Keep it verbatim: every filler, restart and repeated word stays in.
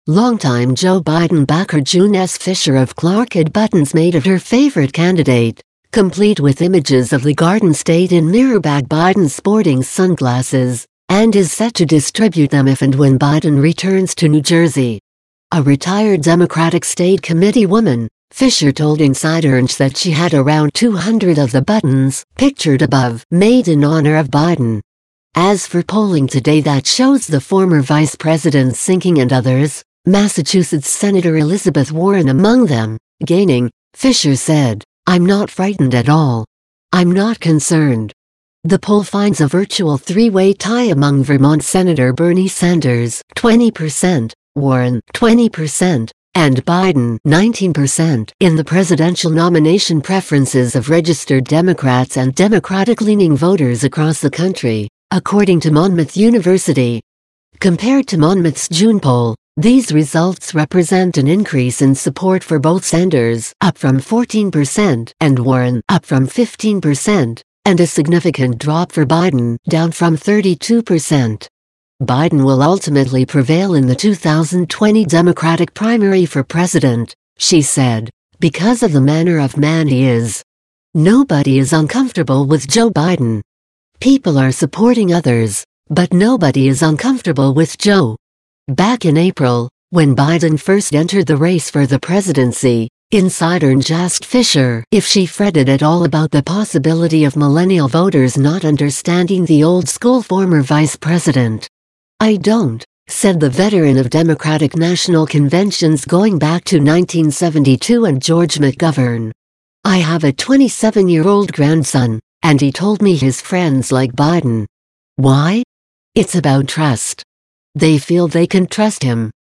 Longtime Joe Biden backer June S. Fisher of Clark had buttons made of her favorite candidate, complete with images of the Garden State in mirror bag Biden sporting sunglasses, and is set to distribute them if and when Biden returns to New Jersey. A retired Democratic State Committee woman, Fisher told Insider Inc that she had around two hundred of the buttons, pictured above, made in honor of Biden. As for polling today that shows the former vice president sinking and others, Massachusetts Senator Elizabeth Warren among them, gaining, Fisher said, "I'm not frightened at all. I'm not concerned." The poll finds a virtual three-way tie among Vermont Senator Bernie Sanders, twenty percent, Warren, twenty percent, and Biden, nineteen percent, in the presidential nomination preferences of registered Democrats and Democratic-leaning voters across the country, according to Monmouth University. Compared to Monmouth's June poll, these results represent an increase in support for both Sanders, up from fourteen percent, and Warren, up from fifteen percent, and a significant drop for Biden, down from thirty-two percent. Biden will ultimately prevail in the two thousand twenty Democratic primary for president, she said, because of the manner of man he is. Nobody is uncomfortable with Joe Biden. People are supporting others, but nobody is uncomfortable with Joe. Back in April, when Biden first entered the race for the presidency, Insider Inc asked Fisher if she fretted at all about the possibility of millennial voters not understanding the old-school former vice president. "I don't," said the veteran of Democratic national conventions going back to nineteen seventy-two and George McGovern. "I have a twenty-seven-year-old grandson, and he told me his friends like Biden. Why? It's about trust. They feel they can trust him.